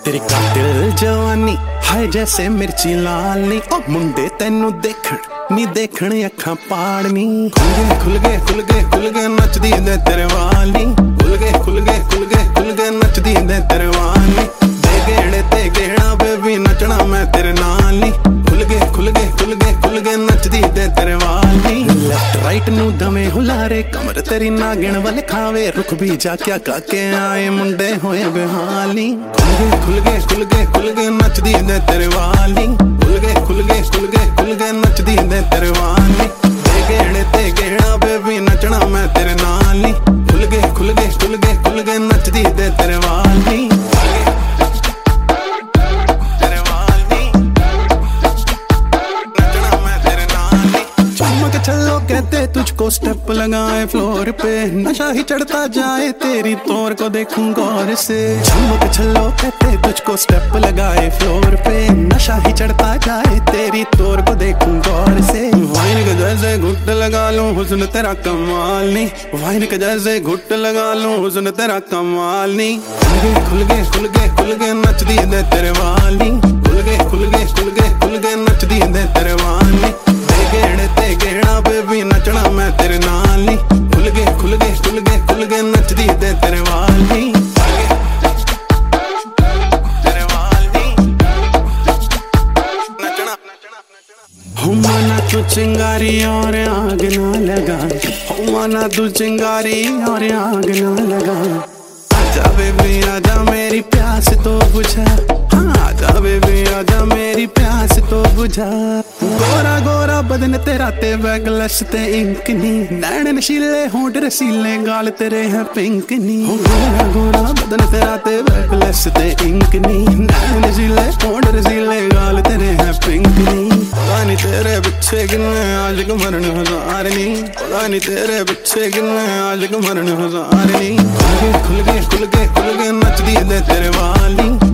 तेरी कातिल जवानी हाय जैसे मिर्ची लाल नी ओ मुंडे तेनू देखण नी देखण अखां पाड़नी खुल गए नचदी दे तेरे वाल नी खुल गए नचदी दे तेरे वाल नी दे गेड़े ते गेड़ा बेबी नचना मैं तेरे नाल नी खुल गए नचदी दे तेरे वाल नी लेफ्ट राइट नू दमे हुलारे कमर तेरी नागिन वल खावे रुख भी जा क्या काके आए मुंडे होए बेहाल नी खुल गए नचदी दे तेरे वाल नी खुल गए नचदी दे तेरे वाल नी दे गेड़े ते गेड़ा बेबी नचना मैं तेरे नाल नी खुल गए नचदी दे तेरे वाल नी चलो कहते तुझको स्टेप लगाए फ्लोर पे नशा ही चढ़ता जाए तेरी तौर को देखूं गौर से चमक चलो कहते तुझको स्टेप लगाए फ्लोर पे नशा ही चढ़ता जाए तेरी तौर को देखूं गौर से वाइन के जैसे घुट लगा लूं हुस्न तेरा कमाल नी वाइन के जैसे घुट लगा लूं हुस्न तेरा कमाल नी खुल गए नचदी दे तेरे वाल नी खुल गए नचदी दे तेरे वाल नी गेड़े ते गेड़ा बेबी नचना मैं तेरे नाल नी खुल गए नचदी दे तेरे वाल नी तेरे वाल नी नचना हो माना तू चिंगारी और आग ना लगा हो माना तू चिंगारी और आग ना लगा आजा बेबी आजा मेरी प्यास तो बुझा आजा बेबी आजा मेरी प्यास तो बुझा गोरा बदन तेरा ते बैगलस ते इंक नी नैन नशीले होंठ रसीले गाल तेरे हैं पिंक नी गोरा बदन तेरा ते बैगलस ते इंक नी नैन नशीले होंठ रसीले गाल तेरे हैं पिंक नी पता नहीं तेरे पीछे किन्ने आज मरण हजार नी पता नहीं तेरे पीछे किन्ने आज मरण हजार नी खुल गए नचदी दे तेरे वाल नी